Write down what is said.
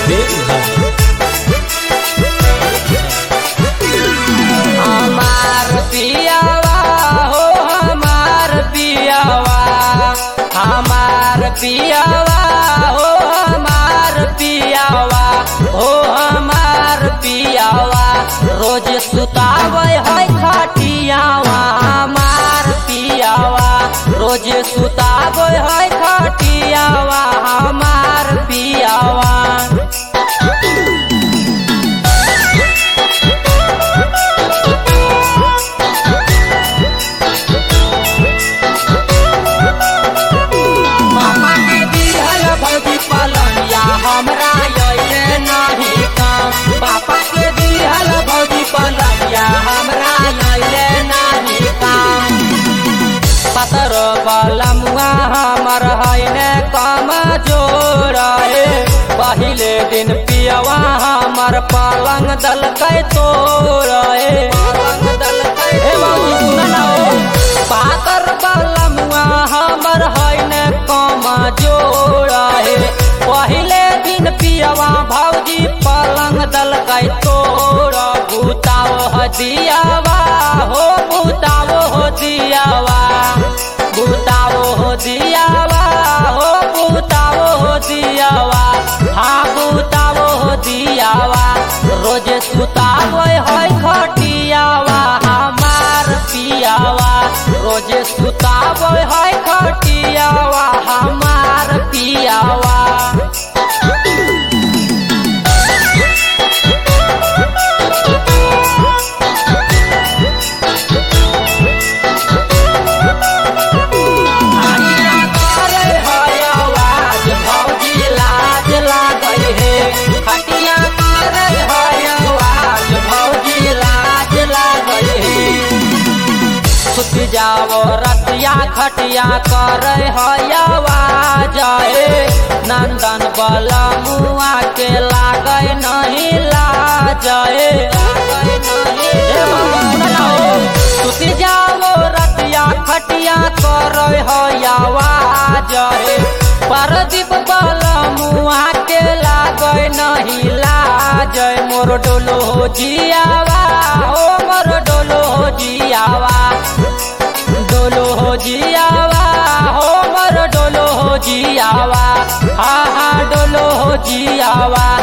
हमार पियावा हो हमार पियावा, हमार पियावा हो हमार पियावा, हो हमार पियावा रोज सुतावे है खटियावा। हमार पियावा रोज सुतावे है खटियावा, हमार पियावा। हमरा अइले नहीं काम, पापा के दिहल भौजी पलंगिया हमरा अइले नहीं काम। पतर बलमुआ हमर हइने कम जोर है, पहिले दिन पियवा हमर पलंग दलकै तोड़ है। पातर बलमुआ हमर हइने कम जोर है, पहिले दिन पियवा भौजी पलंग दलकै तोड़। भूताओ हो दियावा हो भूताओ हो दियावा, भूताओ हो दियावा हो भूताओ हो दियावा, हाँ भूताओ हो दियावा रोज सुतावे है खटियावा। हमार पियावा रोज सुतावे है खटियावा, हमार पियावा। जाओ रतिया खटिया करे आवाज, नंदन बलमुआ के लागे नहीं लाज। सुति जाओ रतिया खटिया करे आवाज, परदीप बलमुआ के लागे नहीं लाज। मोर डोलो जियावा हो मोर डोलो जियावा, डोलो हो जियावा हो मोर डोलो हो जियावा, हाँ हाँ डोलो हो जियावा